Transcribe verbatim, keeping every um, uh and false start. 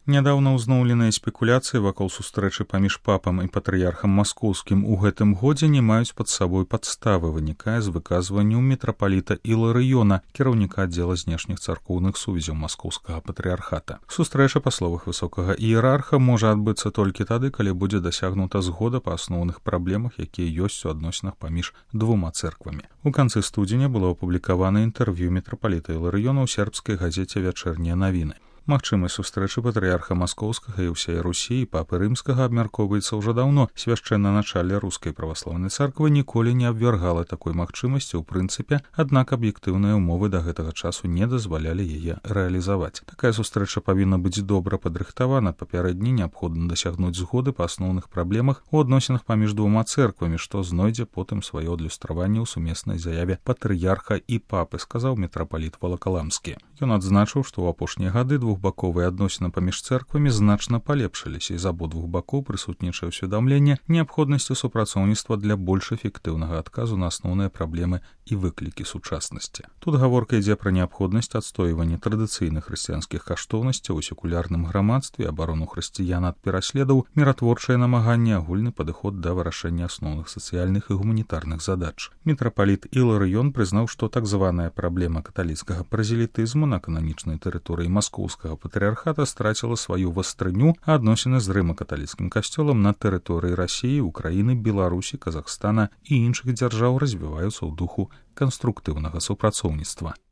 Нядаўна ўзноўленыя спекуляцыі вакол сустрэчы паміж папам і патрыярхам маскоўскім у гэтым годзе не маюць пад сабой падставы, вынікае з выказванняў мітрапаліта Іларыёна, кіраўніка аддзела знешніх царкоўных сувязяў маскоўскага патрыярхата. Сустрэча, па словах высокага іерарха, можа адбыцца толькі тады, калі будзе дасягнута згода па асноўных праблемах, якія ёсць у адносінах паміж двума цэрквамі. У канцы студзеня было апублікавана інтэрв'ю мітрапаліта Іларыёна ў сербскай газеце «Вячэрнія навіны». Магчымасць сустрэчы патрыярха маскоўскага і ўсей Русі і папы рымскага абмяркоўваецца ўжо даўно. Свяшчэннаначалле рускай праваслаўнай царквы ніколі не абвяргала такой магчымасці ў прынцыпе, аднак аб'ектыўныя ўмовы да гэтага часу не дазвалялі яе рэалізаваць. Такая сустрэча павінна быць добра падрыхтавана. Папярэдне неабходна дасягнуць згоды па асноўных праблемах у адносінах паміж двума цэрквамі, што знойдзе потым сваё адлюстраванне ў сумеснай заяве патрыярха і папы, сказаў мітрапаліт Валакаламскі. Ён адзначыў, што ў апошнія гады двухбаковыя адносіны паміж цэрквамі значна палепшыліся, і з абодвух бакоў прысутнічае ўсведамленне неабходнасці супрацоўніцтва для больш эфектыўнага адказу на асноўныя праблемы і выклікі сучаснасці. Тут гаворка ідзе пра неабходнасць адстойвання традыцыйных хрысціянскіх каштоўнасцяў у секулярным грамадстве, абарону хрысціян ад пераследаў, міратворчае намаганне, агульны падыход да вырашэння асноўных сацыяльных і гуманітарных задач. Мітрапаліт Іларыён прызнаў, што так званая праблема каталіцкага празелітызму на кананічнай тэрыторыі маскоўскага патрыярхата страціла сваю вастрыню, а адносіны з рыма-каталіцкім касцёлам на тэрыторыі Расіі, Украіны, Беларусі, Казахстана і іншых дзяржаў развіваюцца ў духу канструктыўнага супрацоўніцтва.